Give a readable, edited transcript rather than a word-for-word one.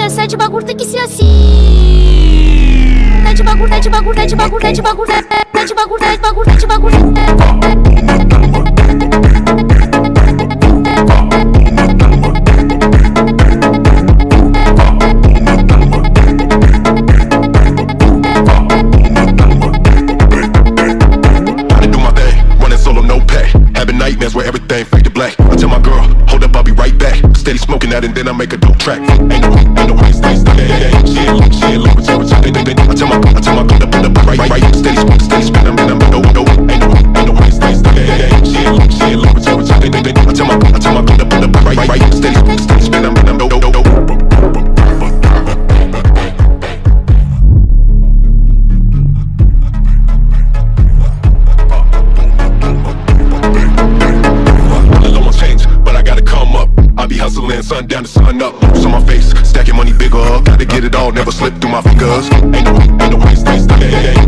filha, sai de bagulho, tem que ser assim. Tá de bagulho, tá de bagulho, tá de bagulho, tá de bagulho, tá de bagulho, tá de bagulho, tá de bagulho. Nightmares where everything fade to black. I tell my girl, hold up, I'll be right back. Steady smoking that and then I make a dope track. Ain't no way, stay stuck. She ain't live with her. I tell my girl to put up right. Steady spin, I'm no. Ain't no way, stay stuck. She ain't live with her. I tell my girl to put up right. Steady spin, I'm no. Hustling sundown to sun up, moves on my face, stacking money bigger. Gotta get it all, never slip through my fingers. Ain't no way, stay stuck.